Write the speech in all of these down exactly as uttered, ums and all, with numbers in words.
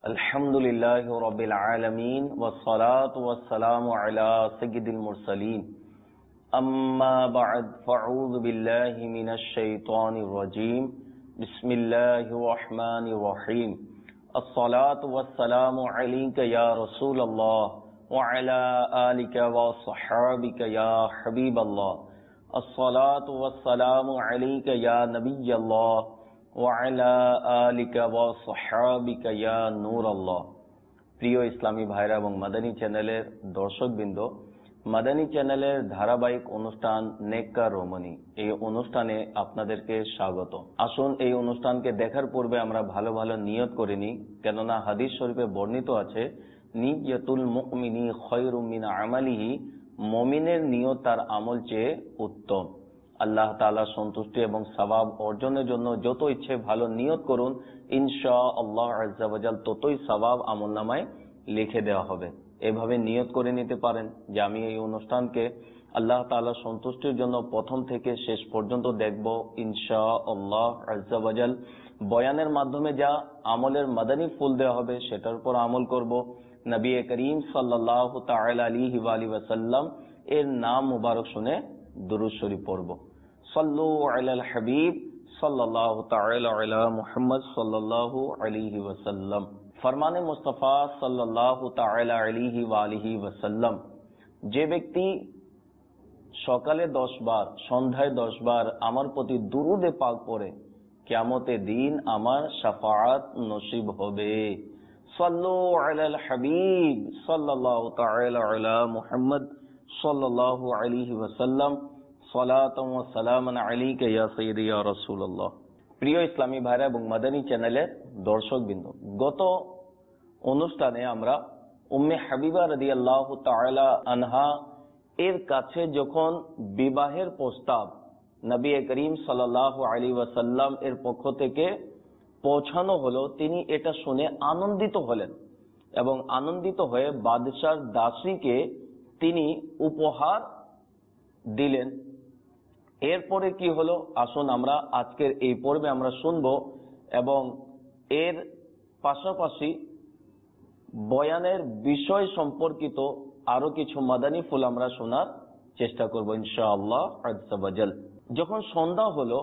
আলহামদুলিল্লাহি রাব্বিল আলামিন ওয়াসসালাতু ওয়াসসালামু আলা সাইয়্যিদিল মুরসালিন আম্মা বা'দ ফাউযু বিল্লাহি মিনাশ শাইতানির রাজীম বিসমিল্লাহির রাহমানির রহিম আসসালাতু ওয়াসসালামু আলাইকা ইয়া রাসূলুল্লাহ ওয়া আলা আলিকা ওয়া সাহবিকা ইয়া হাবিবাল্লাহ আসসালাতু ওয়াসসালামু আলাইকা ইয়া নাবিয়াল্লাহ ওয়ালা আলিকা ওয়া সাহবিকা ইয়া নূরাল্লাহ। প্রিয় ইসলামী ভাইরা এবং মাদানী চ্যানেলের দর্শকবৃন্দ, মাদানী চ্যানেলের ধারাবাহিক অনুষ্ঠান নেককার রমণী, এই অনুষ্ঠানে আপনাদেরকে স্বাগত। আসুন এই অনুষ্ঠানকে দেখার পূর্বে আমরা ভালো ভালো নিয়ত করে নিই, কেননা হাদিস শরীফে বর্ণিত আছে নিয়তুল মুমিনি খায়রুম মিন আমালিহি, মুমিনের নিয়ত তার আমল চেয়ে উত্তম। আল্লাহ তাআলা সন্তুষ্টি এবং সওয়াব অর্জনের জন্য যত ইচ্ছে ভালো নিয়ত করুন, ইনশাআল্লাহ আযজা ওয়া জাল ততই সওয়াব আমলনামায় লিখে দেওয়া হবে। এভাবে নিয়ত করে নিতে পারেন যে আমি এই অনুষ্ঠানকে আল্লাহ তাআলা সন্তুষ্টির জন্য প্রথম থেকে শেষ পর্যন্ত দেখব, ইনশাআল্লাহ আযজা ওয়া জাল বয়ানের মাধ্যমে যা আমলের মাদানী ফুল দেওয়া হবে সেটার উপর আমল করব। নবী করিম সাল্লাল্লাহু তাআলা আলাইহি ওয়া আলিহি ওয়াসাল্লাম এর নাম মুবারক শুনে দুরূদ শরীফ পড়ব। সাল্লু আলাল হাবিব সাল্লাল্লাহু তাআলা আলা মুহাম্মদ সাল্লাল্লাহু আলাইহি ওয়াসাল্লাম। ফরমানে মুস্তাফা সাল্লাল্লাহু তাআলা আলাইহি ওয়া আলিহি ওয়াসাল্লাম, যে ব্যক্তি সকালে দশ বার সন্ধ্যায় দশ বার আমার প্রতি দুরূদে পাক পড়ে, কিয়ামতের দিন আমার শাফাআত নসিব হবে। সাল্লু আলাল হাবিব সাল্লাল্লাহু তাআলা আলা মুহাম্মদ সাল্লাল্লাহু আলাইহি ওয়াসাল্লাম সালাতাম ওয়া সালামান আলাইকা ইয়া সাইয়্যিদি ইয়া রাসূলুল্লাহ। প্রিয় ইসলামী ভাইরা এবং মাদানী চ্যানেলের দর্শকবৃন্দ, গত অনুষ্ঠানে আমরা উম্মে হাবিবা রাদিয়াল্লাহু তাআলা আনহা এর কাছে যখন বিবাহের প্রস্তাব নবী করিম সাল্লাল্লাহু আলাইহি ওয়াসাল্লাম এর পক্ষ থেকে পৌঁছানো হলো, তিনি এটা শুনে আনন্দিত হলেন এবং আনন্দিত হয়ে বাদশার দাসীকে তিনি উপহার দিলেন। এরপরে কি হলো আসুন আমরা আজকের এই পর্বে আমরা শুনবো এবং এর পাশাপাশি বয়ানের বিষয় সম্পর্কিত আরো কিছু মাদানী ফুল আমরা শোনার চেষ্টা করব ইনশাআল্লাহ আযজা ওয়া জাল। যখন সন্ধ্যা হলো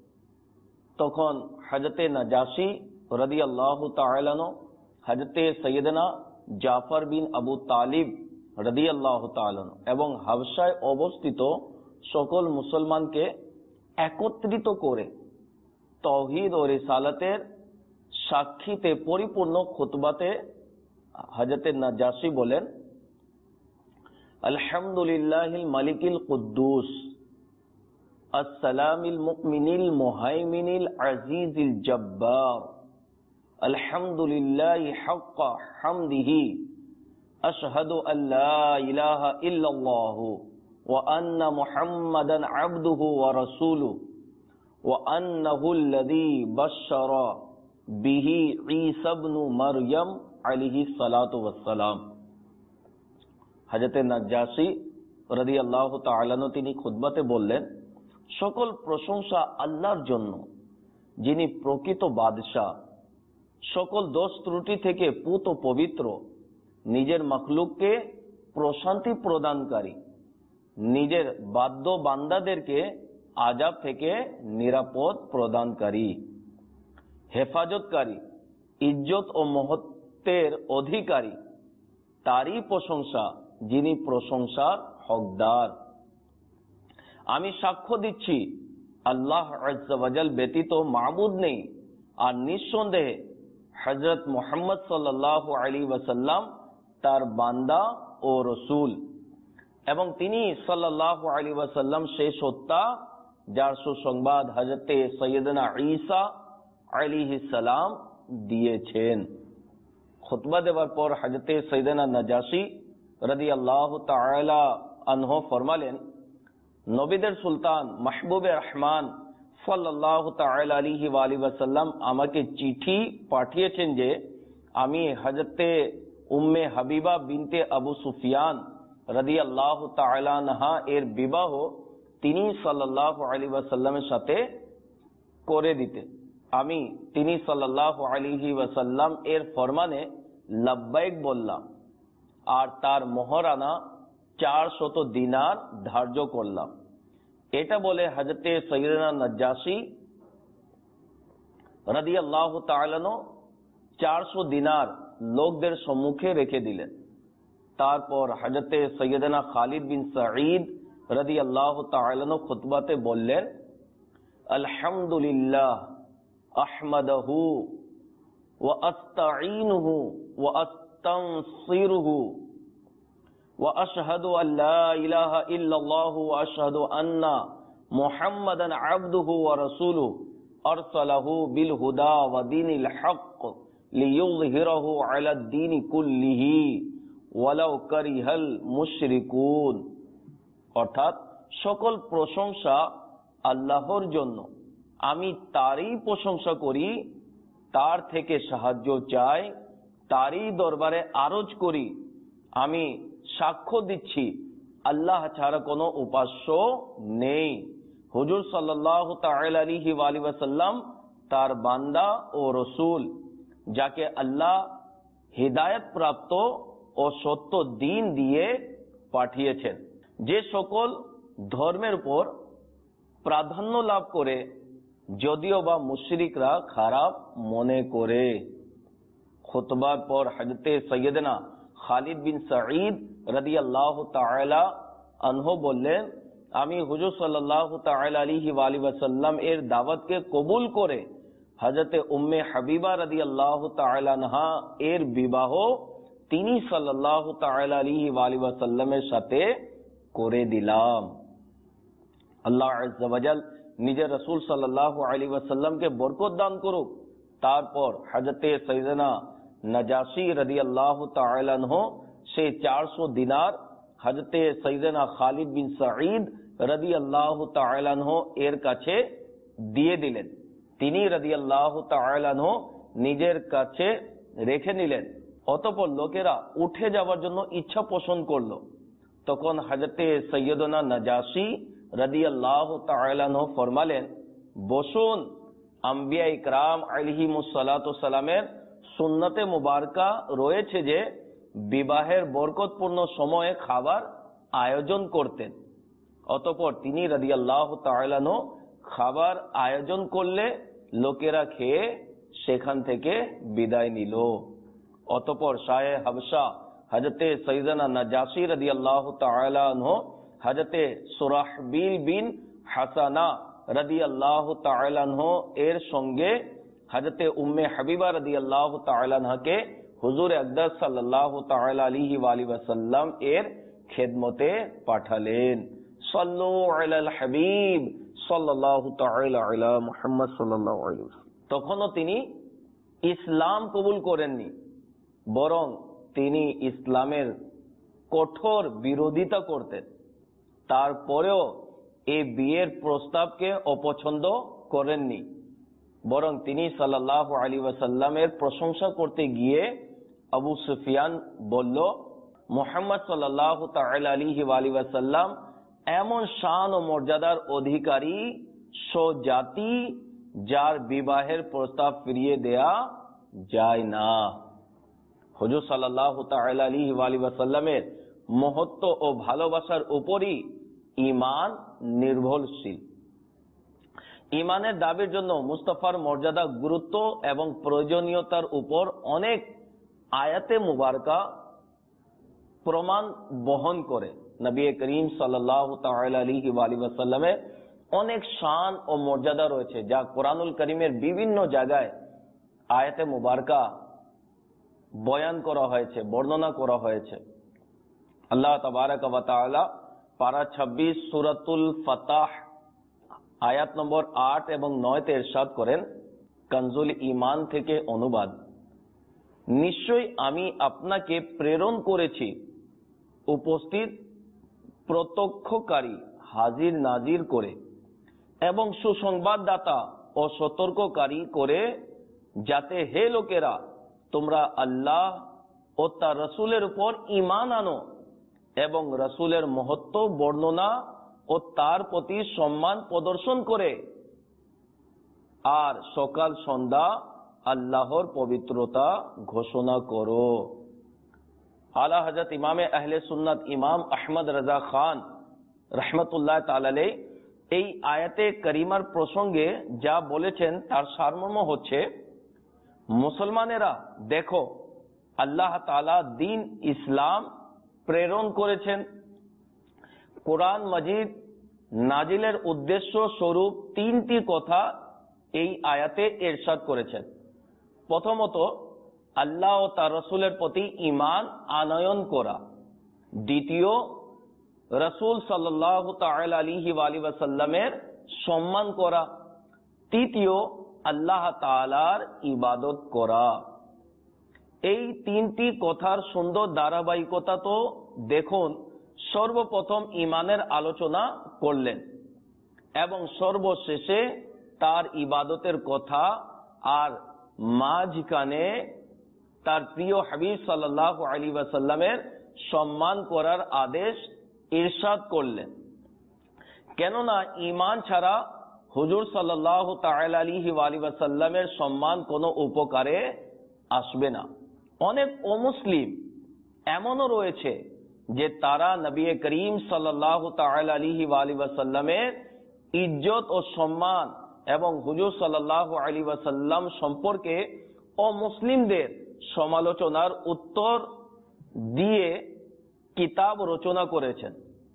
তখন হযরতে নাজাশী রাদিয়াল্লাহু তাআলা আনহু হযরতে সাইয়েদনা জাফর বিন আবু তালিব রাদিয়াল্লাহু তাআলা আনহু এবং হাবশায় অবস্থিত সকল মুসলমানকে একত্রিত করে তাওহীদ ও রিসালাতের সাক্ষীতে পরিপূর্ণ খুতবাতে হযরতে নাজাশী বলেন, আলহামদুলিল্লাহিল মালিকিল কুদ্দুস আসসালামিল মুমিনিল মুহাইমিনিল আজিজিল জব্বার আলহামদুলিল্লাহি হাক্কা হামদিহি আশহাদু আল্লা ইলাহা ইল্লাল্লাহু ওয়া আন্না মুহাম্মাদান আবদুহু ওয়া রাসূলুহু ওয়া আন্নাহুল্লাযী বাশশারা বিহি ঈসা ইবনু মারইয়াম আলাইহিস সালাতু ওয়াস সালাম। হযরত নাজাশী রাদিয়াল্লাহু তাআলা আনহু তিনি খুতবাতে বললেন, সকল প্রশংসা আল্লাহর জন্য, যিনি প্রকৃত বাদশাহ, সকল দোষ ত্রুটি থেকে পুত ও পবিত্র, নিজের মাখলুককে প্রশান্তি প্রদানকারী, নিজের বাদ্য বান্দাদেরকে আযাব থেকে নিরাপদ প্রদানকারী, হেফাজতকারী, ইজ্জত ও মহত্বের অধিকারী, তারই প্রশংসা যিনি প্রশংসার হকদার। আমি সাক্ষ্য দিচ্ছি আল্লাহ আযজা ওয়া জাল ব্যতীত মাবুদ নেই, আর নিঃসন্দেহে হযরত মুহাম্মদ সাল্লাল্লাহু আলাইহি ওয়াসাল্লাম তার বান্দা ও রসুল, এবং তিনি সাল্লাল্লাহু আলাইহি ওয়াসাল্লাম সেই সত্তা যার সুসংবাদ হযরতে সাইয়েদনা ঈসা আলাইহিস সালাম দিয়েছেন। খুতবা দেওয়ার পর হযরতে সাইয়েদনা নাজাশী রাদিয়াল্লাহু তাআলা আনহু ফরমালেন, নবীদের সুলতান মাহবুবে রহমান সাল্লাল্লাহু তাআলা আলাইহি ওয়া আলিহি ওয়াসাল্লাম আমাকে চিঠি পাঠিয়েছেন যে আমি হযরতে উম্মে হাবিবা বিনতে আবু সুফিয়ান রাদিয়াল্লাহু তাআলা আনহা এর বিবাহ তিনি সাল্লাল্লাহু আলাইহি ওয়াসাল্লামের সাথে করে দিতে। আমি তিনি সাল্লাল্লাহু আলাইহি ওয়াসাল্লাম এর ফরমানে লাব্বাইক বললাম আর তার মোহরানা চার শত দিনার ধার্য করলাম। এটা বলে হযরতে সাইয়্যিদনা নাজ্জাশী রাদিয়াল্লাহু তাআলা আনহু চারশো দিনার লোকদের সম্মুখে রেখে দিলেন। তারপর হযরতে সাইয়্যিদনা খালিদ বিন সাঈদ রাদিয়াল্লাহু তাআলা আনহু খুতবাতে বললেন, আলহামদুলিল্লাহ আহমাদুহু ওয়া আস্তাঈনুহু ওয়া আস্তানসিরুহু ওয়া আশহাদু আল্লা ইলাহা ইল্লাল্লাহু ওয়া আশহাদু আন্না মুহাম্মাদান আবদুহু ওয়া রাসূলুহু আরসালাহু বিল হুদা ওয়া দীনিল হক লিইয়ুযহিরাহু আলাদ দীনি কুল্লিহি ওয়ালাউ কারিহাল মুশরিকুন। অর্থাৎ সকল প্রশংসা আল্লাহর জন্য, আমি তারই প্রশংসা করি, তার থেকে সাহায্য চাই, তারই দরবারে আরজ করি। আমি সাক্ষ্য দিচ্ছি আল্লাহ ছাড়া কোনো উপাস্য নেই। হুজুর সাল্লাল্লাহু তাআলা আলাইহি ওয়াসাল্লাম তার বান্দা ও রসুল, যাকে আল্লাহ হিদায়াত প্রাপ্ত ও সত্য দিন দিয়ে পাঠিয়েছেন। যে সকল ধর্মের উপর প্রাধান্য লাভ করে, যদিও বা মুশরিকরা খারাপ মনে করে। খুতবার পর হযরতে সাইয়্যিদনা খালিদ বিন সাঈদ রাদিয়াল্লাহু তাআলা আনহু বললেন, আমি হুজুর সাল্লাল্লাহু তাআলা আলাইহি ওয়াসাল্লাম এর দাওয়াতকে কবুল করে হযরতে উম্মে হাবিবা রাদিয়াল্লাহু তাআলা আনহা এর বিবাহ তিনি সাল্লাল্লাহু তাআলা আলাইহি ওয়াসাল্লামের সাথে করে দিলাম। আল্লাহ আযজা ওয়া জাল নিজের রাসূল সাল্লাল্লাহু আলাইহি ওয়াসাল্লামকে বরকত দান করুক। তারপর হযরতে সাইয়্যিদনা নাজাশী রাদিয়াল্লাহু তাআলা আনহু সে চারশো দিনার হযরতে সাইয়্যিদনা খালিদ বিন সাঈদ রাদিয়াল্লাহু তাআলা আনহু এর কাছে দিয়ে দিলেন। তিনি রাদিয়াল্লাহু তাআলা আনহু নিজের কাছে রেখে নিলেন। অতঃপর লোকেরা উঠে যাওয়ার জন্য ইচ্ছা পোষণ করলো। তখন হযরতে সাইয়্যিদনা নাজাশী রাদিয়াল্লাহু তাআলা আনহু ফরমালেন, বসুন, আম্বিয়া ইকরাম আলাইহিমুস সালাতু সালামের সুন্নতে মুবারকা রয়েছে যে বিবাহের বরকতপূর্ণ সময়ে খাবার আয়োজন করতেন। অতঃপর তিনি রাদিয়াল্লাহু তাআলা আনহু খাবার আয়োজন করলে লোকেরা খেয়ে সেখান থেকে বিদায় নিল। অতঃপর শাহে হাবশা হযরতে সাইয়্যিদনা নাজাশী রাদিয়াল্লাহু তাআলা আনহু হযরতে সুরাহবিল বিন হাসানা রাদিয়াল্লাহু তাআলা আনহু এর সঙ্গে হযরতে উম্মে হাবিবা রাদিয়াল্লাহু তাআলা আনহাকে হুজুর আকদাস সাল্লাল্লাহু তাআলা আলাইহি ওয়াসাল্লাম এর খেদমতে পাঠালেন। সাল্লু আলাল হাবিব সাল্লাল্লাহু তাআলা আলা মুহাম্মদ সাল্লাল্লাহু আলাইহি ওয়াসাল্লাম। তখনও তিনি ইসলাম কবুল করেননি, বরং তিনি ইসলামের কঠোর বিরোধিতা করতেন। তারপরেও এই বিয়ের প্রস্তাবকে অপছন্দ করেননি, বরং তিনি সাল্লাল্লাহু আলাইহি ওয়াসাল্লামের প্রশংসা করতে গিয়ে আবু সুফিয়ান বলল, মুহাম্মদ সাল্লাল্লাহু তাআলা আলাইহি ওয়াসাল্লাম এমন শান ও মর্যাদার অধিকারী স্বজাতি যার বিবাহের প্রস্তাব ফিরিয়ে দেয়া যায় না। হুজুর সাল্লাল্লাহু তাআলা আলাইহি ওয়াসাল্লামের মহত্ব ও ভালোবাসার উপরই ঈমান নির্ভরশীল। ঈমানের দাবির জন্য মুস্তাফার মর্যাদা, গুরুত্ব এবং প্রয়োজনীয়তার উপর অনেক আয়াতে মুবারকা প্রমাণ বহন করে। নবী করিম সাল্লাল্লাহু তাআলা আলাইহি ওয়াসাল্লামের অনেক শান ও মর্যাদা রয়েছে, যা কোরআনুল কারীমের বিভিন্ন জায়গায় আয়াতে মুবারকা বয়ান করা হয়েছে, বর্ণনা করা হয়েছে। আল্লাহ তাবারক ওয়া তাআলা পারা ছাব্বিশ সূরাতুল ফাতাহ আয়াত নম্বর আট এবং নয় তে ইরশাদ করেন, কনজুল ঈমান থেকে অনুবাদ, নিশ্চয়ই আমি আপনাকে প্রেরণ করেছি উপস্থিত প্রত্যক্ষকারী হাজির নাজির করে এবং সুসংবাদদাতা ও সতর্ককারী করে, যাতে হে লোকেরা তোমরা আল্লাহ ও তার রাসূলের উপর ঈমান আনো এবং রাসূলের মহত্ব বর্ণনা ও তার প্রতি সম্মান প্রদর্শন করে আর সকাল সন্ধ্যা আল্লাহর পবিত্রতা ঘোষণা করো। আলা হযরত ইমামে আহলে সুন্নাত ইমাম আহমদ রাজা খান রহমতুল্লাহ তাআলা আলাইহি এই আয়াতে করিমার প্রসঙ্গে যা বলেছেন তার সারমর্ম হচ্ছে, মুসলমানেরা দেখো, আল্লাহ তাআলা দ্বীন ইসলাম প্রেরণ করেছেন। কোরআন মাজিদ নাজিলের উদ্দেশ্য স্বরূপ তিনটি কথা এই আয়াতে ইরশাদ করেছেন। প্রথমত, আল্লাহ ও তার রাসূলের প্রতি ঈমান আনয়ন করা। দ্বিতীয়, রাসূল সাল্লাল্লাহু তাআলা আলাইহি ওয়া আলিহি ওয়াসাল্লামের সম্মান করা। তৃতীয়, আল্লাহ তাআলার ইবাদত করা। এই তিনটি কথার সুন্দর ধারাবাহিকতা তো দেখুন। সর্বপ্রথম ঈমানের আলোচনা করলেন এবং সর্বশেষে তার ইবাদতের কথা, আর মাঝখানে তার প্রিয় হাবিব সাল্লাল্লাহু আলাইহি ওয়াসাল্লামের সম্মান করার আদেশ ইরশাদ করলেন। কেননা ঈমান ছাড়া হুজুর সাল্লাল্লাহু তাআলা আলাইহি ওয়া আলিহি ওয়াসাল্লামের সম্মান কোনো উপকারে আসবে না। অনেক অমুসলিম এমনও রয়েছে যে তারা নবী করিম সাল্লাল্লাহু তাআলা আলাইহি ওয়া আলিহি ওয়াসাল্লামের ইজ্জত ও সম্মান এবং হুজুর সাল্লাল্লাহু আলাইহি ওয়াসাল্লাম সম্পর্কে অমুসলিমদের সমালোচনার উত্তর দিয়ে কিতাব রচনা করেছেন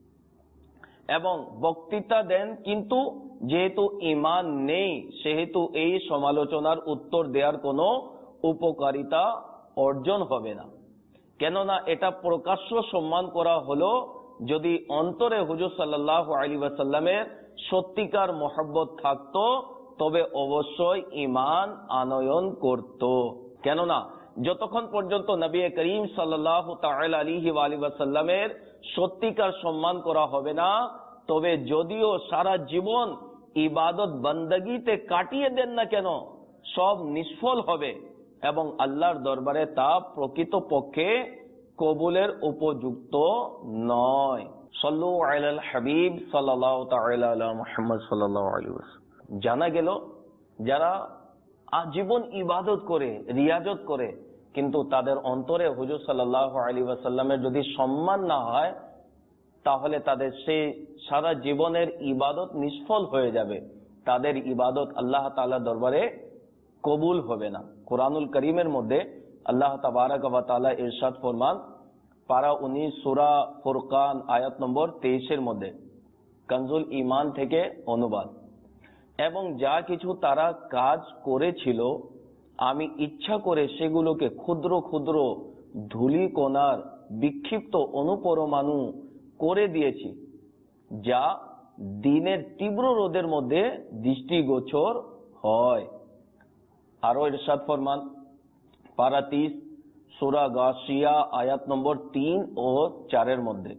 এবং বক্তৃতা দেন, কিন্তু যেহেতু ঈমান নেই সেহেতু এই সমালোচনার উত্তর দেওয়ার কোনো উপকারিতা অর্জন হবে না। কেননা এটা প্রকাশ্য সম্মান করা হলো যদি অন্তরে হুজুর সাল্লাল্লাহু আলাইহি ওয়াসাল্লামের সত্যিকার মহব্বত থাকতো, তবে অবশ্যই ঈমান আনয়ন করত। কেননা যতক্ষণ পর্যন্ত নবী করিম সাল্লাল্লাহু তাআলা আলাইহি ওয়া আলিহি ওয়াসাল্লামের সত্যিকার সম্মান করা হবে না, তবে যদিও সারা জীবন ইবাদত বندگিতে কাটিয়ে দেন না কেন, সব নিষ্ফল হবে এবং আল্লাহর দরবারে তা প্রকৃত পক্ষে কবুলের উপযুক্ত নয়। সাল্লু আলাল হাবিব সাল্লাল্লাহু তাআলা আলা মুহাম্মদ সাল্লাল্লাহু আলাইহি ওয়াসাল্লাম। জানা গেল যারা আজীবন ইবাদত করে, রিয়াজত করে, কিন্তু তাদের অন্তরে হুজুর সাল্লাল্লাহু আলাইহি ওয়াসাল্লামের যদি সম্মান না হয়, তাহলে তাদের সেই সারা জীবনের ইবাদত নিষ্ফল হয়ে যাবে। তাদের ইবাদত আল্লাহ তাআলার দরবারে কবুল হবে না। কুরআনুল কারীমের মধ্যে আল্লাহ তাবারাক ওয়া তাআলা ইরশাদ ফরমান, পারা উনিশ সূরা ফুরকান আয়াত নম্বর তেইশ এর মধ্যে, কনজুল ঈমান থেকে অনুবাদ, এবং যা কিছু তারা কাজ করেছিল আমি ইচ্ছা করে সেগুলোকে ক্ষুদ্র ক্ষুদ্র ধূলিকণার বিক্ষিপ্ত অনুপরমাণু করে দিয়েছি, যা দিনের তীব্র রোদের মধ্যে দৃষ্টিগোচর হয়। আরো ইরশাদ ফরমান, পারা তিরিশ সূরা গাশিয়া আয়াত নম্বর তিন ও চারের মধ্যে,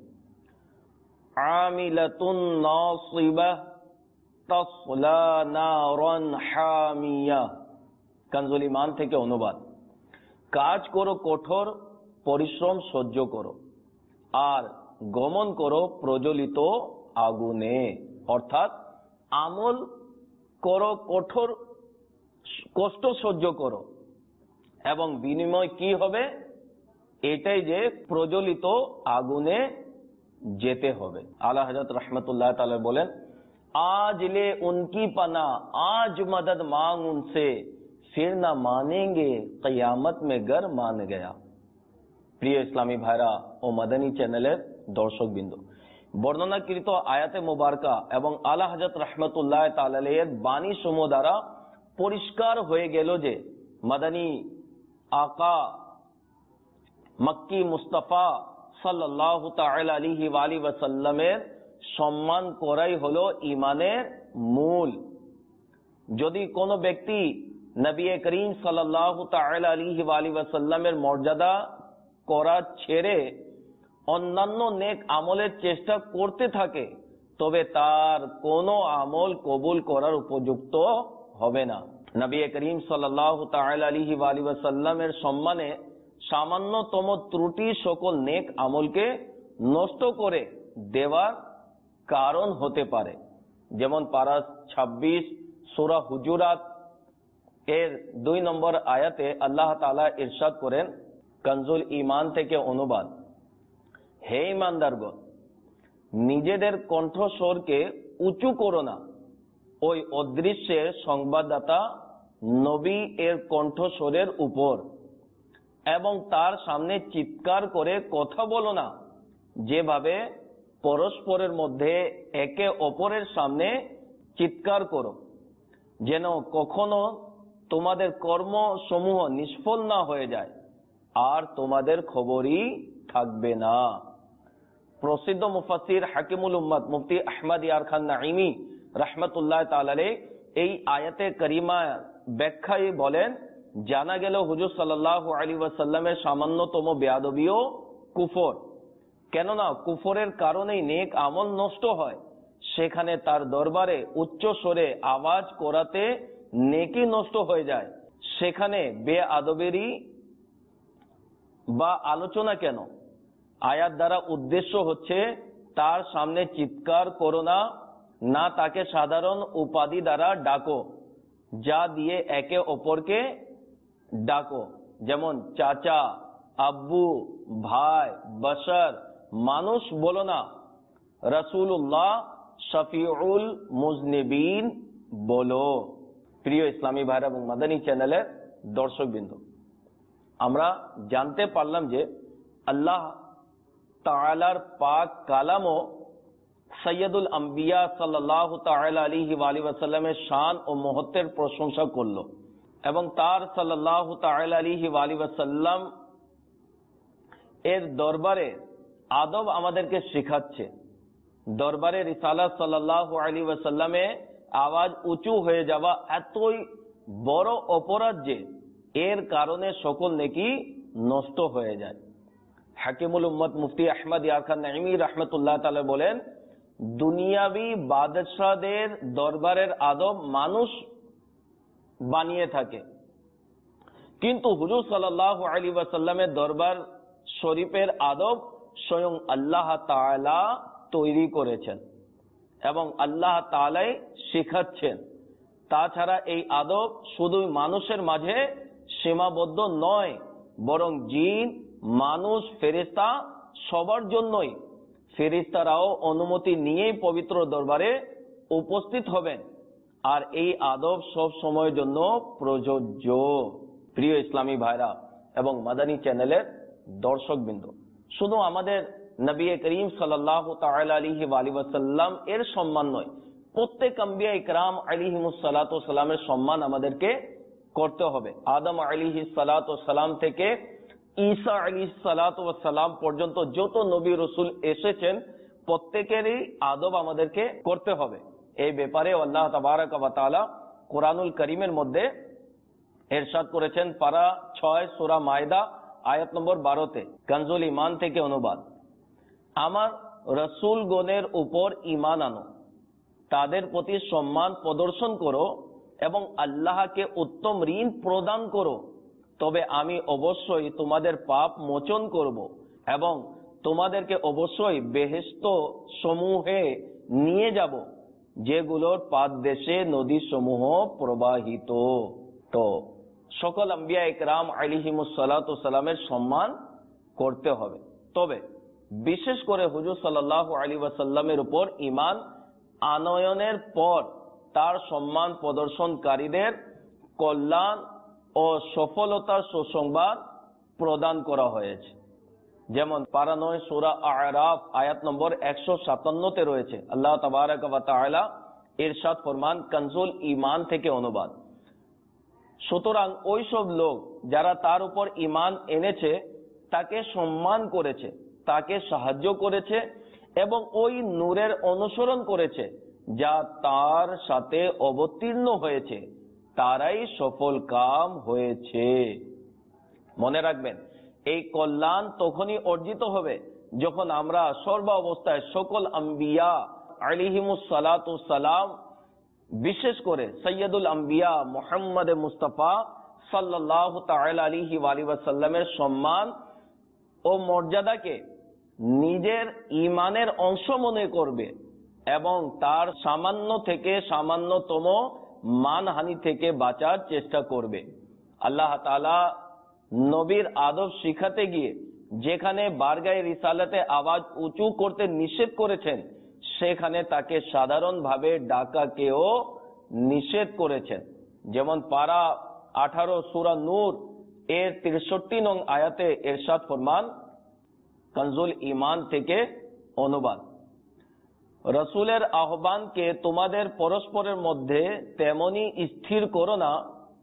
আমিলাতুন নাসিবাহ তাসলা নারান হামিয়া, কনজুল ঈমান থেকে অনুবাদ, কাজ করো, কঠোর পরিশ্রম সহ্য করো আর গমন করো প্রজ্বলিত আগুনে। অর্থাৎ আমল করো, কঠোর কষ্ট সহ্য করো, এবং বিনিময় কি হবে? এটাই যে প্রজ্বলিত আগুনে যেতে হবে। আলা হযরত রহমতুল্লাহ তাআলা বলেন, আজ ले उनकी पना आज मदद मांग उनसे फिर न मानेंगे कियामत में गर मान गया। প্রিয় ইসলামী ভাইরা ও মাদানী চ্যানেলের দর্শক বিন্দু, বর্ণনাকৃত আয়াতে মুবারকা এবং আলা হযরত রহমতুল্লাহ তাআলা আলাইহির বাণী সমূহ দ্বারা পরিষ্কার হয়ে গেল যে মাদানী আকা মক্কি মুস্তাফা সাল্লাল্লাহু তাআলা আলাইহি ওয়া আলিহি ওয়াসাল্লামের সম্মান করাই হলো ঈমানের মূল। যদি কোনো ব্যক্তি নবী করিম সাল্লাল্লাহু তাআলা আলাইহি ওয়া আলিহি ওয়াসাল্লামের মর্যাদা করা ছেড়ে অন্যান্য নেক আমলের চেষ্টা করতে থাকে, তবে তার কোনো আমল কবুল করার উপযুক্ত হবে না। নবী করিম সাল্লাল্লাহু তাআলা আলাইহি ওয়া আলিহি ওয়াসাল্লামের সম্মানে সামান্যতম ত্রুটি সকল নেক আমলকে নষ্ট করে দেওয়ার কারণ হতে পারে। যেমন পারা ছাব্বিশ সূরা হুজুরাত এর দুই নম্বর আয়াতে আল্লাহ তাআলা ইরশাদ করেন, কানজুল ঈমান থেকে অনুবাদ, হে ঈমানদারগণ, নিজেদের কণ্ঠস্বরকে উঁচু করো না ওই অদৃশ্যের সংবাদদাতা নবী এর কণ্ঠস্বরের উপর, এবং তার সামনে চিৎকার করে কথা বলো না যেভাবে পরস্পরের মধ্যে একে অপরের সামনে চিৎকার করো, যেন কখনো তোমাদের কর্মসমূহ নিষ্ফল না হয়ে যায় আর তোমাদের খবরই থাকবে না। প্রসিদ্ধ মুফাসসির হাকিমুল উম্মাত মুফতি আহমদ ইয়ার খান নাঈমি রাহমাতুল্লাহ তাআলা আলাইহি এই আয়াতে কারিমা ব্যাখ্যায় বলেন, জানা গেল হুজুর সাল্লাল্লাহু আলাইহি ওয়াসাল্লামের সামান্যতম বেয়াদবিও কুফর, কেননা কুফরের কারণেই নেক আমল নষ্ট হয়, সেখানে তার দরবারে উচ্চ স্বরে আওয়াজ করাতে নেকি নষ্ট হয়ে যায়, সেখানে বেআদবেরই বা আলোচনা কেন? আয়াত দ্বারা উদ্দেশ্য হচ্ছে তার সামনে চিৎকার করো না, না তাকে সাধারণ উপাধি দ্বারা ডাকো যা দিয়ে একে অপরকে ডাকো, যেমন চাচা, আব্বু, ভাই, বাশার, মানুষ বলো না, রাসূলুল্লাহ শফিউল মুজনিবিন বলো। প্রিয় ইসলামী ভাইরা এবং মাদানী চ্যানেলের দর্শকবৃন্দ, আমরা জানতে পারলাম যে আল্লাহ তাআলার পাক কালামও সৈয়দুল আম্বিয়া সাল্লাল্লাহু তাআলা আলাইহি ওয়াসাল্লামের শান ও মহত্বের প্রশংসা করলো এবং তার সাল্লাল্লাহু তাআলা আলাইহি ওয়াসাল্লাম এর দরবারে আদব আমাদেরকে শেখাচ্ছে। দরবারে রিসালাত সাল্লাল্লাহু আলাইহি ওয়াসাল্লামে আওয়াজ উঁচু হয়ে যাওয়া এতই বড় অপরাধ যে এর কারণে সকল নেকি নষ্ট হয়ে যায়। হাকিমুল উম্মত মুফতি আহমদ ইয়ার খান নাঈমি রাহমাতুল্লাহ তাআলা বলেন, দুনিয়াবি বাদশাহদের দরবারের আদব মানুষ বানিয়ে থাকে, কিন্তু হুজুর সাল্লাল্লাহু আলাইহি ওয়াসাল্লামের দরবার শরীফের আদব স্বয়ং আল্লাহ তাআলা তৈরি করেছেন এবং আল্লাহ তাআলাই শেখাচ্ছেন। তাছাড়া এই আদব শুধু মানুষের মাঝে সীমাবদ্ধ নয়, বরং জিন, মানুষ, ফেরেশতা সবার জন্যই। ফেরেশতারাও অনুমতি নিয়েই পবিত্র দরবারে উপস্থিত হবেন, আর এই আদব সব সময়ের জন্য প্রযোজ্য। প্রিয় ইসলামী ভাইরা এবং মাদানী চ্যানেলের দর্শকবৃন্দ, শুধু আমাদের নবী করিম সাল্লাল্লাহু তাআলা আলাইহি ওয়াসাল্লাম এর সম্মান নয়, প্রত্যেক আম্বিয়া ইকরাম আলাইহিমুস সালাতু ওয়াস সালামের সম্মান আমাদেরকে করতে হবে। আদম আলাইহিস সালাতু ওয়াস সালাম থেকে ঈসা আলাইহিস সালাতু ওয়াস সালাম পর্যন্ত যত নবী রাসূল এসেছেন প্রত্যেকেরই আদব আমাদেরকে করতে হবে। এই ব্যাপারে আল্লাহ তাবারাক ওয়া তাআলা কোরআনুল কারীমের মধ্যে ইরশাদ করেছেন, পারা ছয় সূরা মায়দা আয়াত নম্বর বারোতে, কানজুল ঈমান থেকে অনুবাদ, আমার রাসূলগণের উপর ঈমান আনো, তাদের প্রতি সম্মান প্রদর্শন করো এবং আল্লাহকে উত্তম ঋণ প্রদান করো, তবে আমি অবশ্যই তোমাদের পাপ মোচন করব এবং তোমাদেরকে অবশ্যই বেহেশত সমূহে নিয়ে যাব যেগুলোর পাদদেশে নদী সমূহ প্রবাহিত। তো সকল আম্বিয়া ইকরাম আলাইহিমুস সালাতু ওয়াস সালামের সম্মান করতে হবে, তবে বিশেষ করে হুজুর সাল্লাল্লাহু আলাইহি ওয়াসাল্লামের উপর ঈমান আনয়নের পর তার সম্মান প্রদর্শনকারীদের কল্যাণ ও সফলতার সুসংবাদ প্রদান করা হয়েছে। যেমন পারা নয় সূরা আ'রাফ আয়াত নম্বর একশো সাতান্নতে রয়েছে, আল্লাহ তাবারাক ওয়া তাআলা ইরশাদ ফরমান, কানজুল ঈমান থেকে অনুবাদ, সুতরাং ওই সব লোক যারা তার উপর ঈমান এনেছে তাকে সম্মান করেছে, তাকে সাহায্য করেছে এবং ওই নূরের অনুসরণ করেছে যা তার সাথে অবতীর্ণ হয়েছে, তারাই সফল কাম হয়েছে। মনে রাখবেন, এই কল্যাণ তখনই অর্জিত হবে যখন আমরা সর্ব অবস্থায় সকল আম্বিয়া আলাইহিমুস সালাতু ওয়াস সালাম, বিশেষ করে সৈয়দুল আম্বিয়া মুহাম্মদ মুস্তাফা সাল্লাল্লাহু তাআলা আলাইহি ওয়াসাল্লামের সম্মান ও মর্যাদাকে নিজের ঈমানের অংশ মনে করবে এবং তার সামান্য থেকে সামান্যতম মানহানি থেকে বাঁচার চেষ্টা করবে। আল্লাহ তাআলা নবীর আদব শিখাতে গিয়ে যেখানে বারগায়ে রিসালাতে আওয়াজ উঁচু করতে নিষেধ করেছেন, সেখানে তাকে সাধারণভাবে ডাকাকেও নিষেধ করেছেন। যেমন পারা আঠারো সূরা নূর এর তিরষট্টি নং আয়াতে ইরশাদ ফরমান, কনজুল ঈমান থেকে অনুবাদ, রসুলের আহ্বানকে তোমাদের পরস্পরের মধ্যে তেমনি স্থির করো না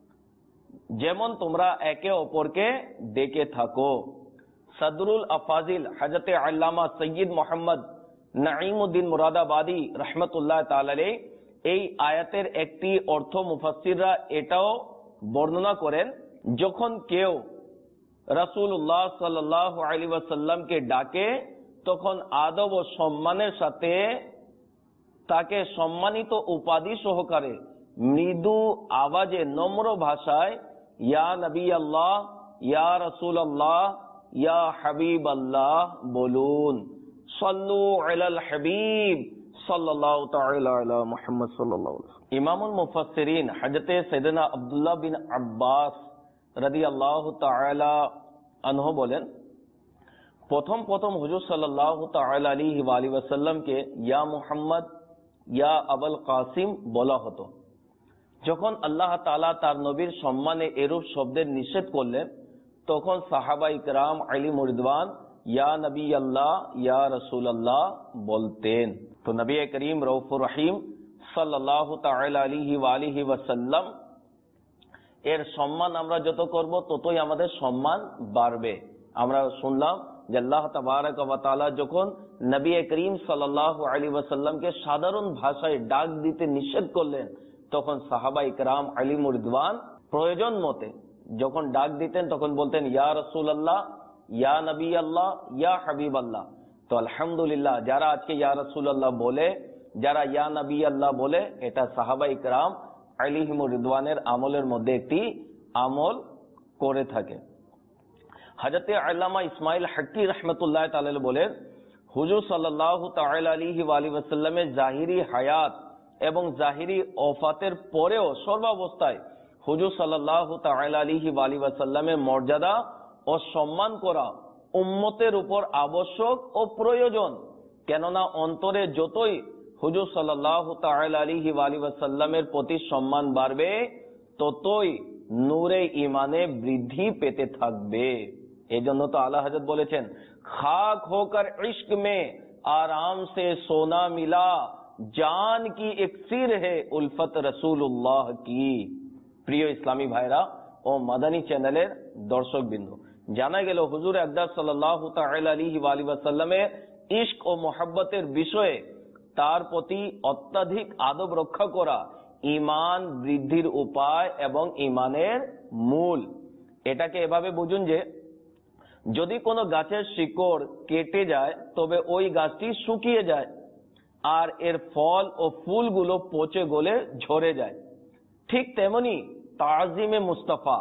যেমন তোমরা একে অপরকে ডেকে থাকো। সদরুল আফাজিল হযরত আল্লামা সৈয়দ মোহাম্মদ নাঈমউদ্দিন মুরাদাবাদী রহমতুল্লাহ তাআলা আলাইহি এই আয়াতের একটি অর্থ মুফাসসিররা এটাও বর্ণনা করেন, যখন কেউ রাসূলুল্লাহ সাল্লাল্লাহু আলাইহি ওয়াসাল্লামকে ডাকে তখন আদব ও সম্মানের সাথে তাকে সম্মানিত উপাধি সহকারে মৃদু আওয়াজে নম্র ভাষায় ইয়া নবী আল্লাহ, ইয়া রাসূল আল্লাহ, ইয়া হাবিব আল্লাহ বলুন। সাল্লু আলাল হাবিব সাল্লাল্লাহু তাআলা আলা মুহাম্মদ সাল্লাল্লাহু আলাইহি ওয়াসাল্লাম। ইমামুল মুফাসসিরিন হযরত সাইয়েদনা আব্দুল্লাহ বিন আব্বাস রাদিয়াল্লাহু তাআলা আনহু বলেন, প্রথম প্রথম হুজুর সাল্লাল্লাহু তাআলা আলাইহি ওয়া আলিহি ওয়াসাল্লামকে ইয়া মুহাম্মদ, ইয়া আবুল কাসিম বলা হতো। যখন আল্লাহ তাআলা তার নবীর সম্মানে এরূপ শব্দের নিষেধ করলেন, তখন সাহাবা ইকরাম আলিম রিদওয়ান ইয়া নবী আল্লাহ, ইয়া রাসূল আল্লাহ বলতেন। তো নবী করিম রউফুর রহিম সাল্লাল্লাহু তাআলা আলাইহি ওয়া আলিহি ওয়াসাল্লাম এর সম্মান আমরা যত করব ততই আমাদের সম্মান বাড়বে। আমরা শুনলাম যে আল্লাহ তাবারক ওয়া তাআলা যখন নবী করিম সাল্লাল্লাহু আলাইহি ওয়াসাল্লামকে সাধারণ ভাষায় ডাক দিতে নিষেধ করলেন, তখন সাহাবা ইকরাম আলিম রিদওয়ান প্রয়োজন মতে যখন ডাক দিতেন তখন বলতেন ইয়া রাসূলুল্লাহ, ইয়া নবী আল্লাহ, ইয়া হাবিব আল্লাহ। তো আলহামদুলিল্লাহ, যারা আজকে ইয়া রাসূলুল্লাহ বলে, যারা ইয়া নবী আল্লাহ বলে, এটা সাহাবা ইকরাম আলিহিম রিদওয়ানের আমলের মধ্যে একটি আমল করে থাকে। হযরত আল্লামা ইসমাইল হাক্কি রাহমাতুল্লাহ তাআলা বলেন, হুজুর সাল্লাল্লাহু তাআলা আলাইহি ওয়া আলিহি ওয়াসাল্লামের জাহিরি হায়াত এবং জাহিরি ওফাতের পরেও সর্বাবস্থায় হুজুর সাল্লাল্লাহু তাআলা আলাইহি ওয়া আলিহি ওয়াসাল্লামের মর্যাদা ও সম্মান করা উম্মতের উপর আবশ্যক ও প্রয়োজন। কেননা অন্তরে যতই হুজুর সাল্লাল্লাহু তাআলা আলাইহি ওয়া আলিহি ওয়াসাল্লামের প্রতি সম্মান বাড়বে, ততই নূরে ঈমানে বৃদ্ধি পেতে থাকবে। এই জন্য তো আলা হযরত বলেছেন, খাক হোকর ইश्क में आराम से सोना मिला, জান কি ইকসির হে উলফত রাসূলুল্লাহ কি। প্রিয় ইসলামী ভাইরা ও মাদানী চ্যানেলের দর্শক বিন্দু, জানা গেল হুজুর আকরাম সাল্লাল্লাহু তাআলা আলাইহি ওয়া আলিহি ওয়াসাল্লামের ইশক ও মোহাব্বতের বিষয়ে তার প্রতি অত্যাধিক আদব রক্ষা করা ঈমান বৃদ্ধির উপায় এবং ঈমানের মূল। এটাকে এভাবে বুঝুন যে যদি কোনো গাছের শিকড় কেটে যায় তবে ওই গাছটি শুকিয়ে যায় আর এর ফল ও ফুলগুলো পচে গলে ঝরে যায়। ঠিক তেমনি তাজিমে মুস্তাফা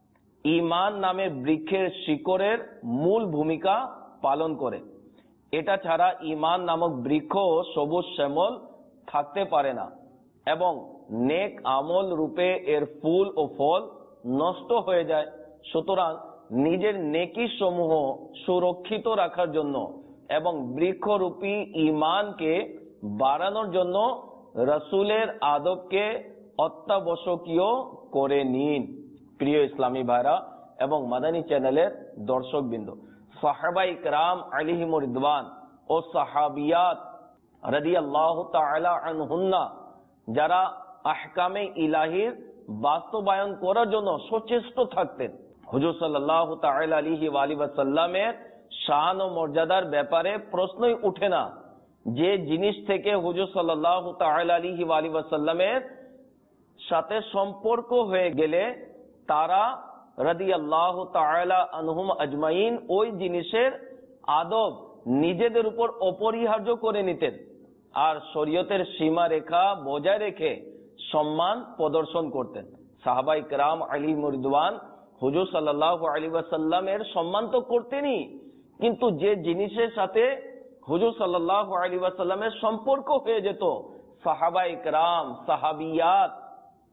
ঈমান নামে বৃক্ষের শিকড়ের মূল ভূমিকা পালন করে। এটা ছাড়া ঈমান নামক বৃক্ষ সবুজ শ্যামল থাকতে পারে না এবং নেক আমল রূপে এর ফুল ও ফল নষ্ট হয়ে যায়। সুতরাং নিজের নেকি সমূহ সুরক্ষিত রাখার জন্য এবং বৃক্ষরূপী ঈমানকে বাড়ানোর জন্য রাসূলের আদবকে অত্যাবশ্যকীয় করে নিন। প্রিয় ইসলামী ভাইরা এবং মাদানী চ্যানেলের দর্শক বিন্দু, সাহাবায়ে কেরাম আলাইহিম রিদওয়ান ও সাহাবিয়াত রাদিয়াল্লাহু তাআলা আনহুন্না যারা আহকামে ইলাহির বাস্তবায়ন করার জন্য সচেষ্ট থাকতেন, হুজুর সাল্লাল্লাহু তাআলা আলাইহি ওয়া আলিহি ওয়াসাল্লামের শান ও মর্যাদার ব্যাপারে প্রশ্নই উঠে না। যে জিনিস থেকে হুজুর সাল্লাল্লাহু তাআলা আলাইহি ওয়া আলিহি ওয়াসাল্লামের সাথে সম্পর্ক হয়ে গেলে তারা রাদিয়াল্লাহু তাআলা আনহুম আজমাইন ওই জিনিসের আদব নিজেদের উপর অপরিহার্য করে নিতেন আর শরীয়তের সীমা রেখা বজায় রেখে সম্মান প্রদর্শন করতেন। সাহাবায়ে কেরাম আলাইহিম রিদওয়ান হুজুর সাল্লাল্লাহু আলাইহি ওয়াসাল্লামের সম্মান তো করতেনই, কিন্তু যে জিনিসের সাথে হুজুর সাল্লাল্লাহু আলাইহি ওয়াসাল্লামের সম্পর্ক হয়ে যেত, সাহাবায়ে কেরাম সাহাবিয়াত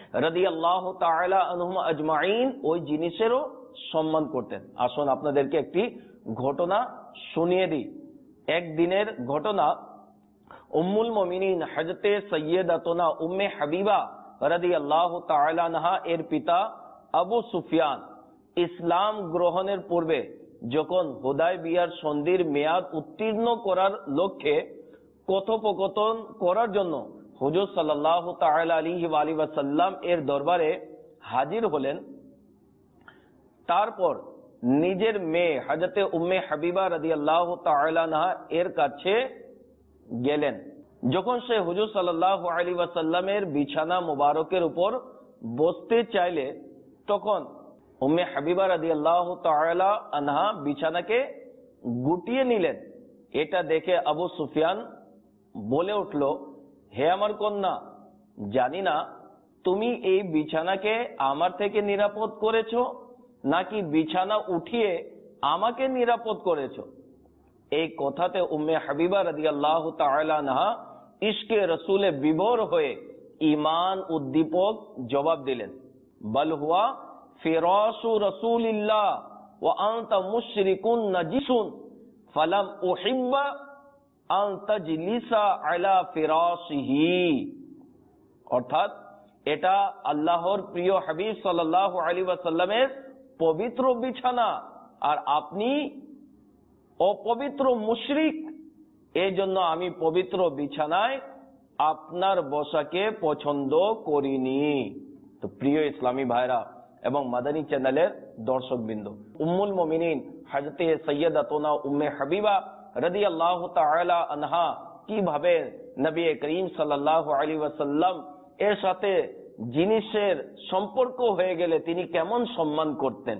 রাদিয়াল্লাহু তাআলা আনহুম আজমাইন ওই জিনিসেরও সম্মান করতেন। আসুন আপনাদেরকে একটি ঘটনা শুনিয়ে দিই। একদিনের ঘটনা, উম্মুল মুমিনিন হযরতে সাইয়্যিদাতুনা উম্মে হাবিবা রাদিয়াল্লাহু তাআলা আনহা এর পিতা আবু সুফিয়ান ইসলাম গ্রহণের পূর্বে যখন হুদায়বিয়ার সন্ধির মেয়াদ উত্তীর্ণ করার লক্ষ্যে কথোপকথন করার জন্য হুজুর সাল্লাল্লাহু তাআলা আলাইহি ওয়া আলিহি ওয়াসাল্লাম এর দরবারে হাজির হলেন, তারপর নিজের মেয়ে হযরতে উম্মে হাবিবা রাদিয়াল্লাহু তাআলা আনহা এর কাছে গেলেন। যখন সে হুজুর সাল্লাল্লাহু আলাইহি ওয়াসাল্লামের বিছানা মোবারকের উপর বসতে চাইলে তখন উম্মে হাবিবা রাদিয়াল্লাহু তাআলা আনহা বিছানাকে গুটিয়ে নিলেন। এটা দেখে আবু সুফিয়ান বলে উঠল, হে আমার কন্যা, জানি না তুমি এই বিছানাকে আমার থেকে নিরাপদ করেছো নাকি বিছানা উঠিয়ে আমাকে নিরাপদ করেছো। এই কথাতে উম্মে হাবিবা রাদিয়াল্লাহু তাআলা আনহা ইশকে রাসূলে বিভোর হয়ে ঈমান উদ্দীপক জবাব দিলেন, বল হুয়া ফিরাসু রাসূলিল্লাহ ওয়া আনতা মুশরিকুন নাজিসুন ফালাম উহিব্বা আন তাজলিসা আলা ফিরাসিহি। অর্থাৎ এটা আল্লাহর প্রিয় হাবিব সাল্লাল্লাহু আলাইহি ওয়াসাল্লামের পবিত্র বিছানা, আর আপনি অপবিত্র মুশরিক, এই জন্য আমি পবিত্র বিছানায় আপনার বসাকে পছন্দ করিনি। তো প্রিয় ইসলামী ভাইরা এবং মাদানী চ্যানেলের দর্শকবৃন্দ, উম্মুল মুমিনিন হযরতে সাইয়্যিদাতুনা উম্মে হাবিবা রাদিয়াল্লাহু তাআলা আনহা কিভাবে নবী করিম সাল্লাল্লাহু আলাইহি ওয়াসাল্লাম এর সাথে জিনিসের সম্পর্ক হয়ে গেলে তিনি কেমন সম্মান করতেন।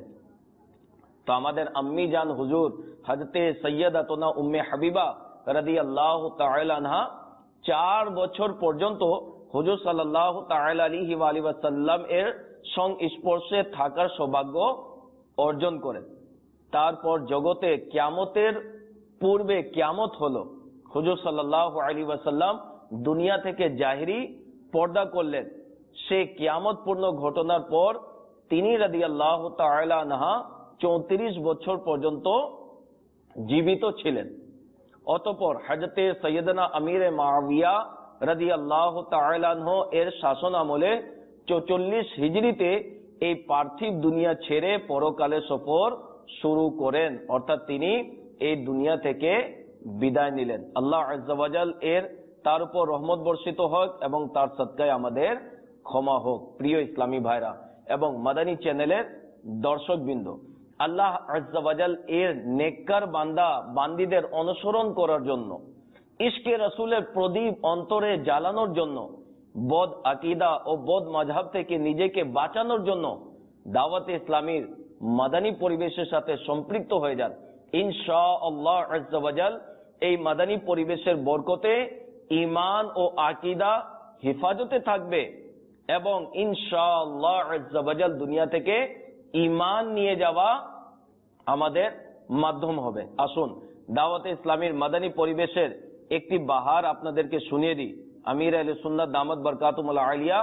তো আমাদের আম্মি জান হুজুর হযরতে সাইয়্যিদাতুনা উম্মে হাবিবা রাদিয়াল্লাহু তাআলা আনহা চার বছর পর্যন্ত হুজুর সাল্লাল্লাহু তাআলা আলাইহি ওয়া আলিহি ওয়াসাল্লাম এর সংস্পর্শে থাকার সৌভাগ্য অর্জন করেন। তারপর জগতে কিয়ামতের পূর্বে কিয়ামত হলো, হুজুর সাল্লাল্লাহু আলাইহি ওয়াসাল্লাম দুনিয়া থেকে জাহিরি পর্দা করলেন। সে কিয়ামত পূর্ণ ঘটনার পর তিনি রাদিয়াল্লাহু তাআলা আনহা চৌত্রিশ বছর পর্যন্ত জীবিত ছিলেন। অতঃপর হযরতে সৈয়দনা আমিরে মুআবিয়া রাদিয়াল্লাহু তাআলা আনহু এর শাসন আমলে চৌচল্লিশ হিজরিতে এই পার্থিব দুনিয়া ছেড়ে পরকালে সফর শুরু করেন, অর্থাৎ তিনি এই দুনিয়া থেকে বিদায় নিলেন। আল্লাহ আযজা ওয়া জাল এর তার উপর রহমত বর্ষিত হোক এবং তার সদকায় আমাদের ক্ষমা হোক। প্রিয় ইসলামী ভাইরা এবং মাদানী চ্যানেলের দর্শকবৃন্দ, আল্লাহ আযজা ওয়া জাল এর নেককার বান্দা বান্দীদের অনুসরণ করার জন্য, ইশকে রাসূলের প্রদীপ অন্তরে জ্বালানোর জন্য, বদ আকীদা ও বদ মাযহাব থেকে নিজেকে বাঁচানোর জন্য দাওয়াতে ইসলামীর মাদানী পরিবেশের সাথে সম্পৃক্ত হয়ে যান। ইনশাআল্লাহ আযজা ওয়া জাল এই মাদানী পরিবেশের বরকতে ঈমান ও আকীদা হেফাজতে থাকবে এবং ইনশাআল্লাহ আযজা ওয়া জাল দুনিয়া থেকে ঈমান নিয়ে যাওয়া আমাদের মাধ্যম হবে। আসুন দাওয়াতে ইসলামীর মাদানী পরিবেশের একটি বাহার আপনাদেরকে শুনিয়ে দিই। আমির আহলে সুন্নাত দামাত বরকাতুহুল আলিয়া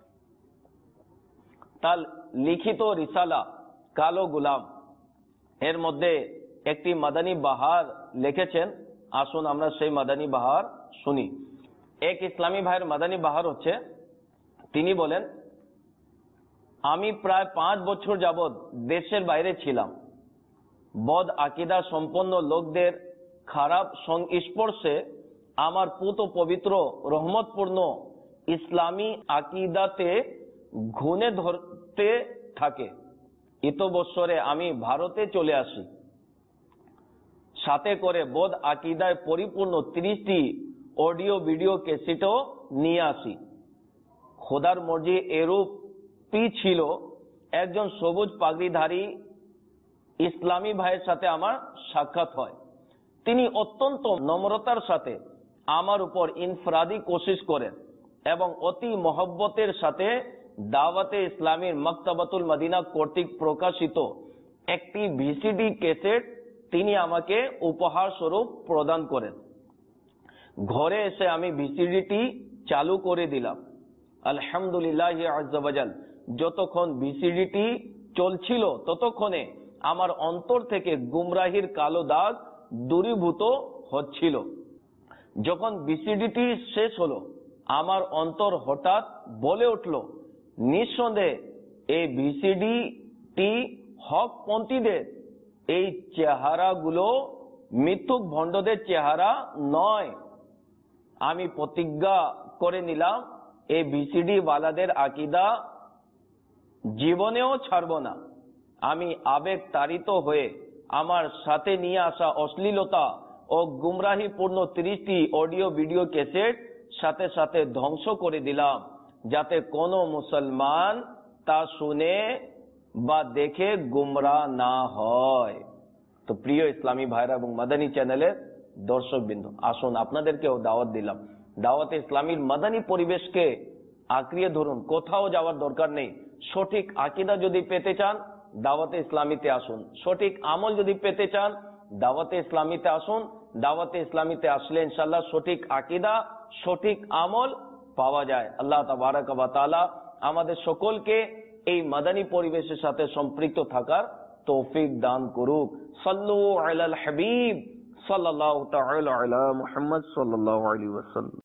তার লিখিত রিসালা কালো গোলাম এর মধ্যে একটি মাদানী বাহার লিখেছেন। আসুন আমরা সেই মাদানী বাহার শুনি। এক ইসলামী ভাইয়ের মাদানী বাহার হচ্ছে, তিনি বলেন, আমি প্রায় পাঁচ বছর যাবৎ দেশের বাইরে ছিলাম। বদ আকীদা সম্পন্ন লোকদের খারাপ সংস্পর্শে আমার পুত পবিত্র রহমতপূর্ণ ইসলামী আকীদাতে ঘুণে ধরতে থাকে। ইতবৎসরে আমি ভারতে চলে আসি, সাথে করে বদ আকীদায় পরিপূর্ণ ত্রিশটি অডিও ভিডিও ক্যাসেটও নিয়ে আসি। খোদার মর্জি এরূপই ছিল, একজন সবুজ পাগড়িধারী ইসলামী ভাইয়ের সাথে আমার সাক্ষাৎ হয়। তিনি অত্যন্ত নম্রতার সাথে আমার উপর ইনফরাদি কোশিশ করেন এবং অতি মহব্বতের সাথে দাওয়াতে ইসলামীর মাকতাবাতুল মদিনা কর্তৃক প্রকাশিত একটি ভিসিডি ক্যাসেট তিনি আমাকে উপহার স্বরূপ প্রদান করেন। ঘরে এসে আমি ভিসিডিটি চালু করে দিলাম। আলহামদুলিল্লাহ আজ্জা ওয়াজাল, যতক্ষণ ভিসিডিটি চলছিল ততক্ষণে আমার অন্তর থেকে গুমরাহির কালো দাগ দূরীভূত হচ্ছিল। যখন ভিসিডিটি শেষ হলো, আমার অন্তর হঠাৎ বলে উঠল, নিঃসন্দেহে এই ভিসিডিটি হকপন্থীদের এই চেহারাগুলো মিথ্যুক ভণ্ডদের চেহারা নয়। আমি প্রতিজ্ঞা করে নিলাম, এই ভিসিডি ওয়ালাদের আকীদা জীবনেও ছাড়ব না। আমি আবেগ তাড়িত হয়ে আমার সাথে নিয়ে আসা অশ্লীলতা ও গুমরাহিপূর্ণ ত্রিশটি অডিও ভিডিও ক্যাসেট সাথে সাথে ধ্বংস করে দিলাম, যাতে কোনো মুসলমান তা শুনে বা দেখে গুমরাহ না হয়। তো প্রিয় ইসলামী ভাইরা এবং মাদানী চ্যানেলের দর্শকবৃন্দ, আসুন আপনাদেরকেও দাওয়াত দিলাম, দাওয়াতে ইসলামীর মাদানী পরিবেশকে আঁকড়িয়ে ধরুন, কোথাও যাওয়ার দরকার নেই। সঠিক আকীদা যদি পেতে চান, দাওয়াতে ইসলামীতে আসুন। সঠিক আমল যদি পেতে চান, দাওয়াতে ইসলামীতে আসুন। দাওয়াতে ইসলামীতে আসলে ইনশাআল্লাহ সঠিক আকীদা, সঠিক আমল পাওয়া যায়। আল্লাহ তাবারাক ওয়া তাআলা আমাদের সকলকে এই মাদানী পরিবেশের সাথে সম্পৃক্ত থাকার তৌফিক দান করুক। সাল্লু আলাল হাবিব সাল্লাল্লাহু তাআলা আলা মুহাম্মদ সাল্লাল্লাহু আলাইহি ওয়াসাল্লাম।